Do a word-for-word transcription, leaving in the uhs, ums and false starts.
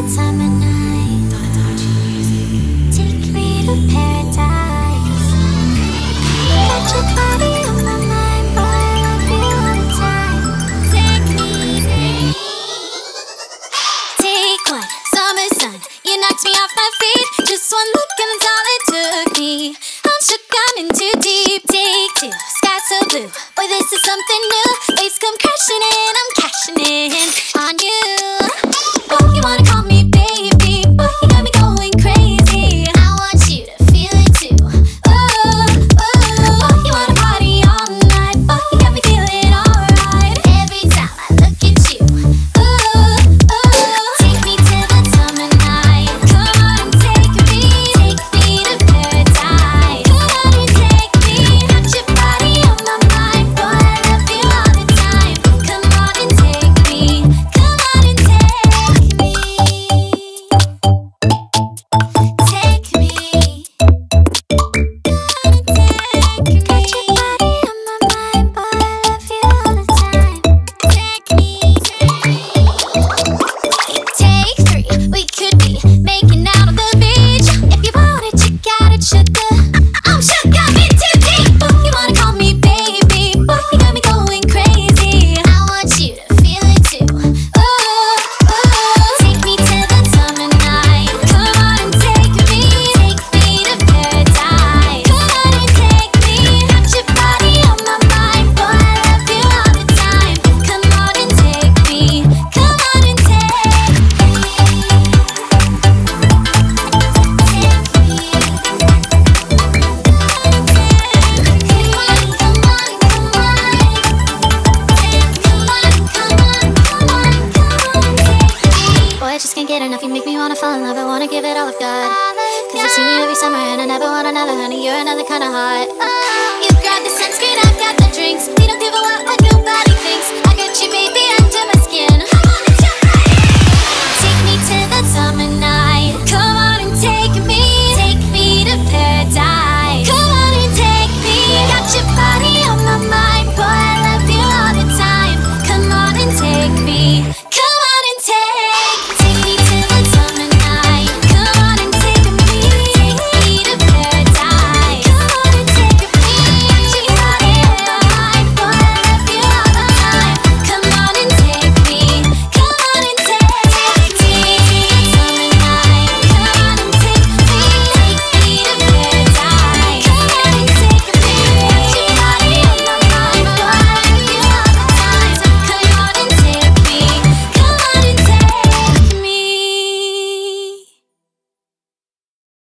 time of night. Take me to paradise. Got your body on my mind, boy, I love you all the time. Take me. Take one, summer sun. You knocked me off my feet. Just one look and that's all it took me. I'm shook, I'm in too deep. Take two, sky so blue. Boy, this is something new. Waves come crashing in, I'm cashing in on you. Oh, you wanna call me baby, boy, you got me going crazy. I want you to feel it too. Oh, oh, oh, you wanna party all night, boy, you got me feeling alright. Every time I look at you. Oh, oh, take me to the time of night. Come on and take me, take me to paradise. Come on and take me, got your body on my mind, boy, I love you all the time. Come on and take me, come on and take me. Take me. Got your body on my mind, boy, I love you all the time. Take me. Take three, we could be making out on the beach. If you want it, you got it, sugar. I'm shook, I'm in too deep. Oh, you wanna call me baby, boy, you got me going crazy. I want you to feel it too. Oh, oh, take me to the time of night. Come on and take me, take me to paradise. Come on and take me, got your body on my mind, boy, I love you all the time. Come on and take me, come on and take me. Boy, I just can't get enough. You make me wanna fall in love. I wanna give it all I've got. Cause I've seen you every summer and I never want another, honey. You're another kind of hot. You grab the sunscreen, I've got the drinks. We don't give a what what nobody thinks.